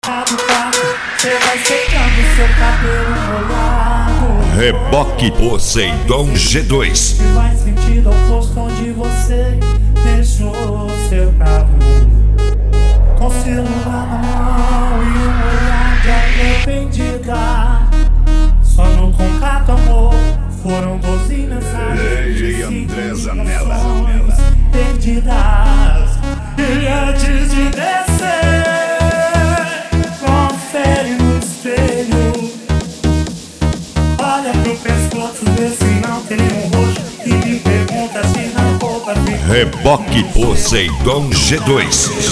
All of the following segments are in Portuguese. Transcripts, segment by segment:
Cê vai secando seu cabelo molhado. Reboque Poseidon G2. E vai sentindo o posto onde você deixou seu carro, com o celular na mão e um olhar de arrependida. Só no contato, amor, foram 12 mensagens Ei, André Zanella. perdidas. E antes de descer, confere no espelho. Olha pro pescoço, vê se não tem um roxo. E me pergunta se na roupa ficou. Reboque Poseidon G2.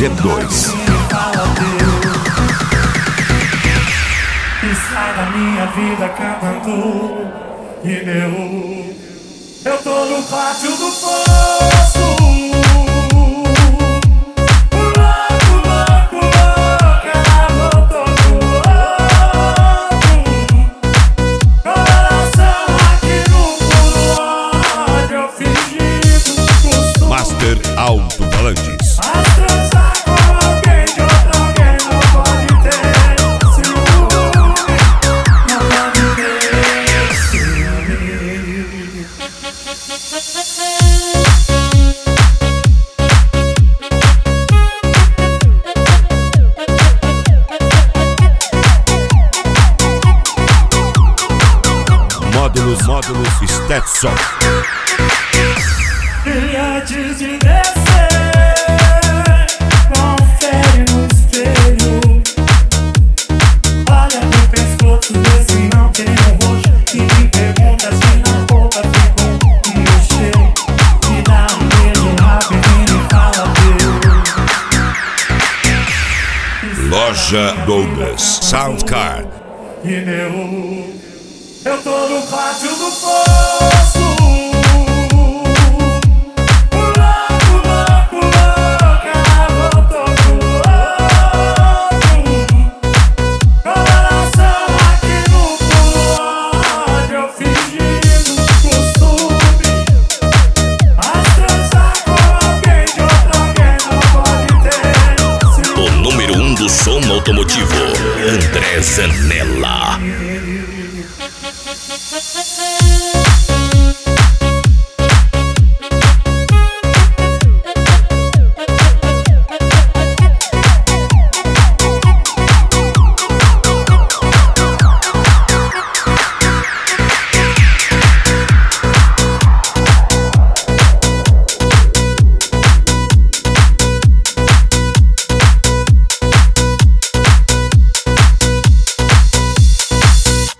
E sai da minha vida cantando pneu. Eu tô no pátio do posto. Master Alto-Falantes. Mas transar com alguém de outro alguém não pode ter ciúme. Não pode ter ciúme. Módulos Stetson. E antes de descer, confere no espelho. Olha pro pescoço, vê se não tem um roxo. E me pergunta se na roupa ficou um cheiro. Me dá um beijo rapidinho e fala Deus. Loja Douglas Soundcard. Pneu. Eu tô no pátio do posto. Som automotivo, André Zanella.